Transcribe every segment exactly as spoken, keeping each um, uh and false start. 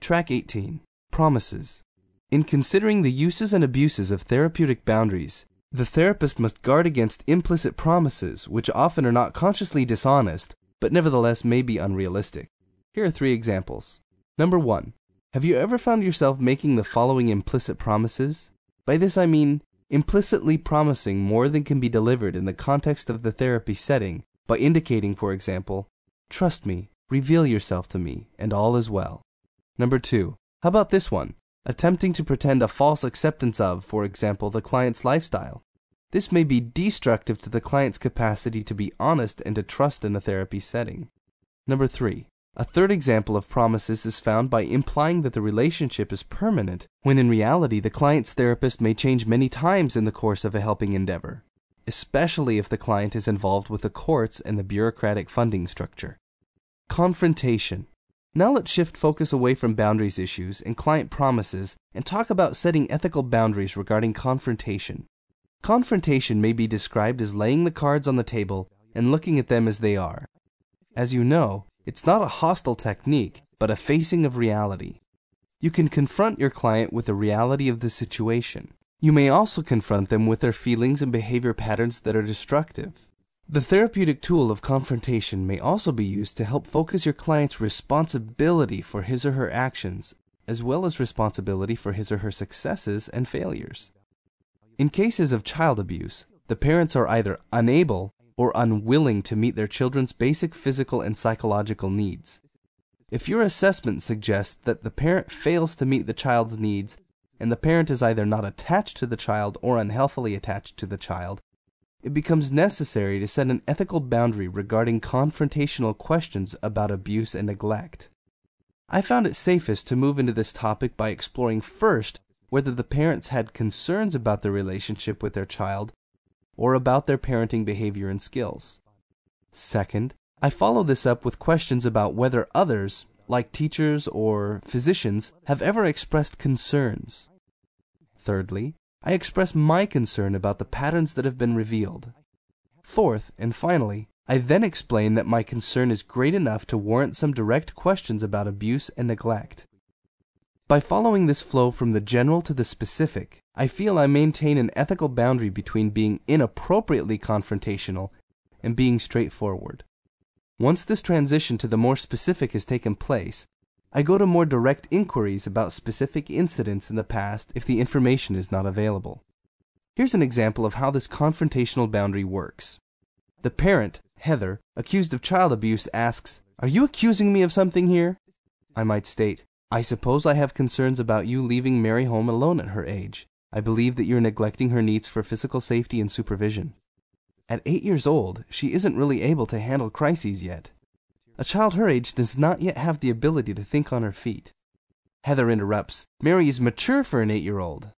Track eighteen. Promises. In considering the uses and abuses of therapeutic boundaries, the therapist must guard against implicit promises, which often are not consciously dishonest, but nevertheless may be unrealistic. Here are three examples. Number one. Have you ever found yourself making the following implicit promises? By this I mean implicitly promising more than can be delivered in the context of the therapy setting by indicating, for example, "Trust me, reveal yourself to me, and all is well." Number two. How about this one? Attempting to pretend a false acceptance of, for example, the client's lifestyle. This may be destructive to the client's capacity to be honest and to trust in a therapy setting. Number three. A third example of promises is found by implying that the relationship is permanent, when in reality the client's therapist may change many times in the course of a helping endeavor, especially if the client is involved with the courts and the bureaucratic funding structure. Confrontation. Now let's shift focus away from boundaries issues and client promises and talk about setting ethical boundaries regarding confrontation. Confrontation may be described as laying the cards on the table and looking at them as they are. As you know, it's not a hostile technique, but a facing of reality. You can confront your client with the reality of the situation. You may also confront them with their feelings and behavior patterns that are destructive. The therapeutic tool of confrontation may also be used to help focus your client's responsibility for his or her actions, as well as responsibility for his or her successes and failures. In cases of child abuse, the parents are either unable or unwilling to meet their children's basic physical and psychological needs. If your assessment suggests that the parent fails to meet the child's needs, and the parent is either not attached to the child or unhealthily attached to the child, it becomes necessary to set an ethical boundary regarding confrontational questions about abuse and neglect. I found it safest to move into this topic by exploring first whether the parents had concerns about the relationship with their child or about their parenting behavior and skills. Second, I follow this up with questions about whether others, like teachers or physicians, have ever expressed concerns. Thirdly, I express my concern about the patterns that have been revealed. Fourth, and finally, I then explain that my concern is great enough to warrant some direct questions about abuse and neglect. By following this flow from the general to the specific, I feel I maintain an ethical boundary between being inappropriately confrontational and being straightforward. Once this transition to the more specific has taken place, I go to more direct inquiries about specific incidents in the past if the information is not available. Here's an example of how this confrontational boundary works. The parent, Heather, accused of child abuse asks, "Are you accusing me of something here?" I might state, "I suppose I have concerns about you leaving Mary home alone at her age. I believe that you're neglecting her needs for physical safety and supervision. At eight years old, she isn't really able to handle crises yet. A child her age does not yet have the ability to think on her feet." Heather interrupts, "Mary is mature for an eight-year-old."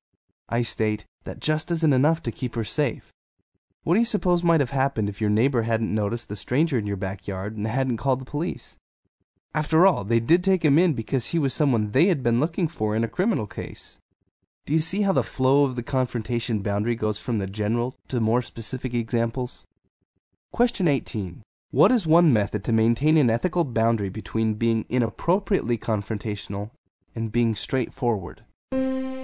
I state, "That just isn't enough to keep her safe. What do you suppose might have happened if your neighbor hadn't noticed the stranger in your backyard and hadn't called the police? After all, they did take him in because he was someone they had been looking for in a criminal case." Do you see how the flow of the confrontation boundary goes from the general to more specific examples? Question eighteen. What is one method to maintain an ethical boundary between being inappropriately confrontational and being straightforward?